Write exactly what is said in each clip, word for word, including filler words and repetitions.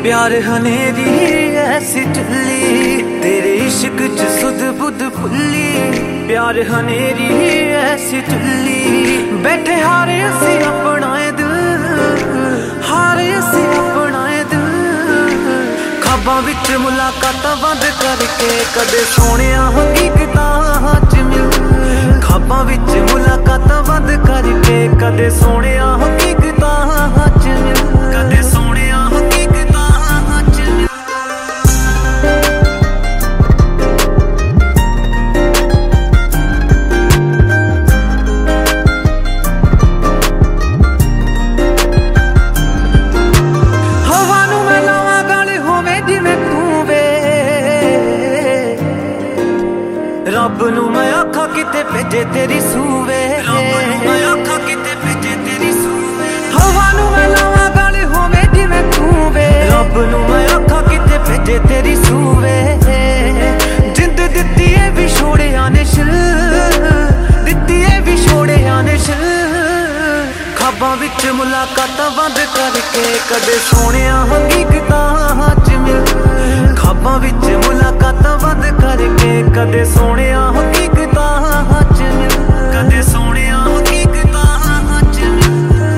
प्यार हनेरी ऐसी टुल्ली, तेरे इश्क च सुध बुध फुल्ली। प्यार हनेरी ऐसी टुल्ली, बैठे हारे असी अपना दिल, हारे असी अपना दिल। ख्वाबां विच मुलाकातां बंद करके कदे सोहणिया हकीकतां च मिल। ख्वाबां विच मुलाकातां बंद करके कदे सोहणिया हकीकतां च मिल। कदे सोहणिया हकीकतां च मिल। हवा नूं मैं लावां गल होवे जिवें तूं वे, रब नूं मैं आखां किते भेजे तेरी सूवे। रब नूं मैं आखां किते भेजे तेरी सूवे। हवा नूं मैं लावां गल होवे जिवें तूं वे, रब नूं मैं आखां किते भेजे तेरी सूवे। जिंद दित्ती ए विछोड़िया ने शिल, दित्ती ए विछोड़िया ने शिल। ख्वाबां विच मुलाकातां बंद करके कदे सोहणिया हकीकतां च मिल। ख्वाबां विच मुलाकातां बंद करके कदे सोहणिया हकीकतां च मिल। कदे सोहणिया हकीकतां च मिल।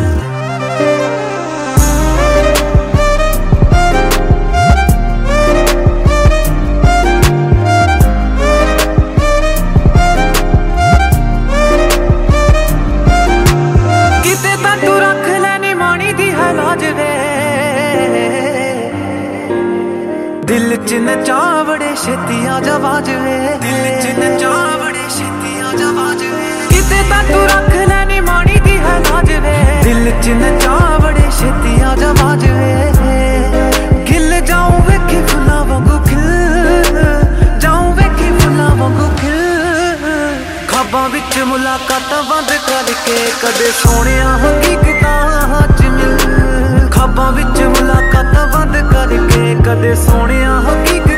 किते तां तू रख लैनी माणी दी है लाज वे, दिल च नचा बड़े छेती आजा बाजवे। दिल च नचा बड़े छेती आजा बाजवे। किते तां तू रख लैनी माणी दी है लाज वे, दिल च नचा बड़े छेती आजा बाजवे। खिल जाऊं वेखी फुल्लां वांगू खिल, जाऊं वेखी फुल्लां वांगू खिल। ख्वाबां विच मुलाकातां बंद करके कदे सोहणिया हकीकतां च मिल। ख्वाबां विच मुलाकातां बंद करके कदे सोहणिया हकीकतां